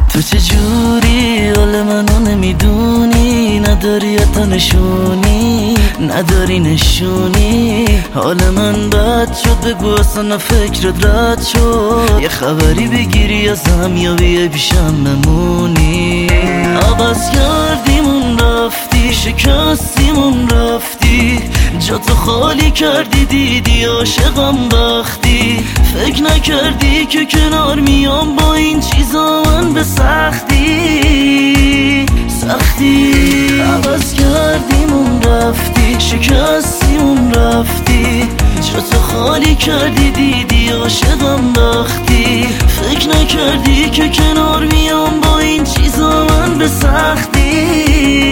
تو چجوری حال منو نمیدونی، نداری حتی نشونی، نداری نشونی. حال من بد شد بگو اصلا فکرت رد شد، یه خبری بگیری ازم یا بیای پیشم بمونی. عوض کردیمون رفتی، شکستیمون رفتی، جا تو خالی کردی دیدی عاشقم بختی. فکر نکردی که کنار میام با این چیزا من به سختی. عوض کردیمون رفتی، شکستیمون رفتی، جا تو خالی کردی دیدی عاشقم بختی. فکر نکردی که کنار میام با این چیزا من به سختی.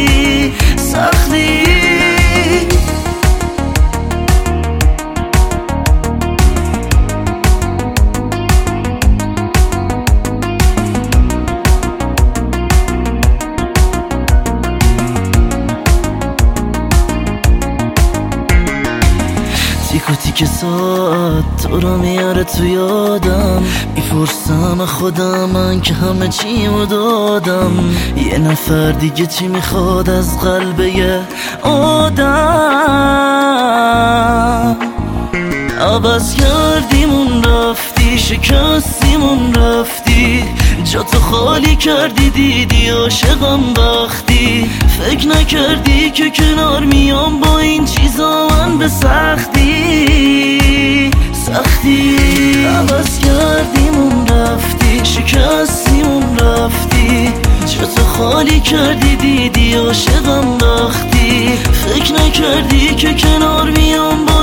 تیک و تیک ساعت تو رو میاره تو یادم، میپرسم خودم من که همه چیمو دادم. یه نفر دیگه چی میخواد از قلب یه آدم؟ عوض کردیمون رفتی، شکستیمون رفتی، جا تو خالی کردی دیدی عاشقم بختی. فکر نکردی که کنار میام با این چیزا من به سختی. عوض کردیمون رفتی، شکستیمون رفتی، جا تو خالی کردی دیدی عاشقم بختی. فکر نکردی که کنار میام با